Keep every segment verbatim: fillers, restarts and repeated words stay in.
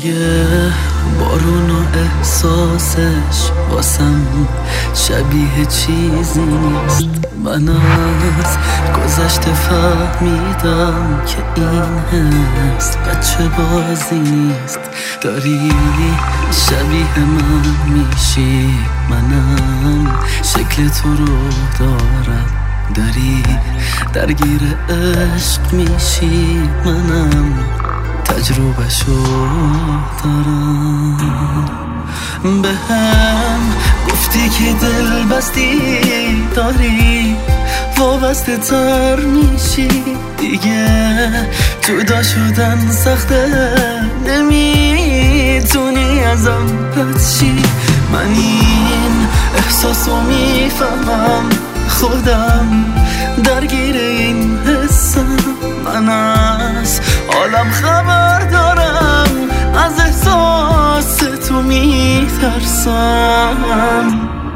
دیگه بارون و احساسش واسم شبیه چیزی نیست. من از گذشته فهمیدم که این هست بچه بازی نیست. داری شبیه من میشی، منم شکل تو رو دارم. داری درگیر عشق میشی، منم تجربه‌شو دارم. به هم گفتی که دل بستی داری، وابسته تر میشی دیگه. جدا شدن سخته، نمیتونی ازم پس شی. من این احساسو میفهمم، خودم درگیر این حسم. من از عالم خبر دارم، از احساس تو میترسم.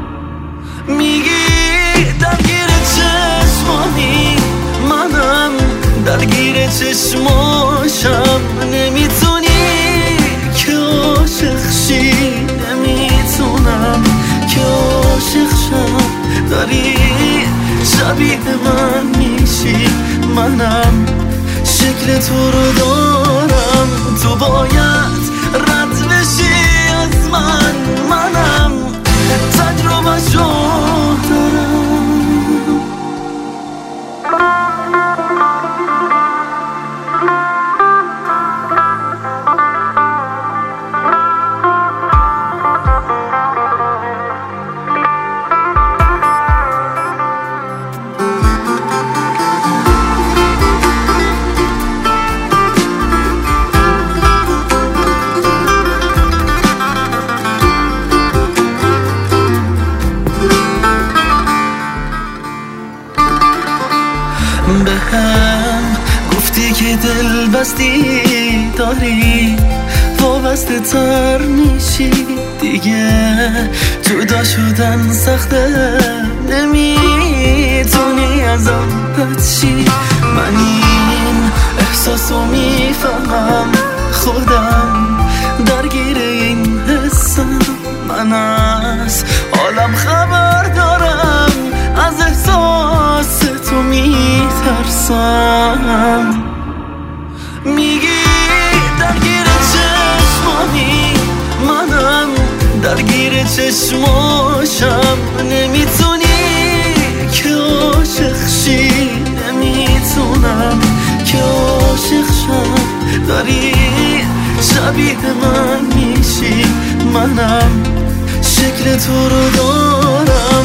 میگی درگیر چشمانی، منم درگیر چشماشم. نمیتونی که عاشق شی، نمیتونم که عاشق شم. داری شبیه من میشی، منم شکل تو رو دارم. تو باید رد بشی از من، منم تجربه شو دارم. به هم گفتی که دل بستی داری، وابسته تر میشی دیگه. جدا شدن سخته، نمیتونی ازم پس شی. من این احساسو میفهمم، خودم درگیر این حسم. من از عالم خبر دارم، از احساس تو میترسم. میگی درگیر چشمانی، منم درگیر چشماشم. نمیتونی که عاشق شی، نمیتونم که عاشق شم. داری شبیه من میشی، منم شکل تو رو دارم.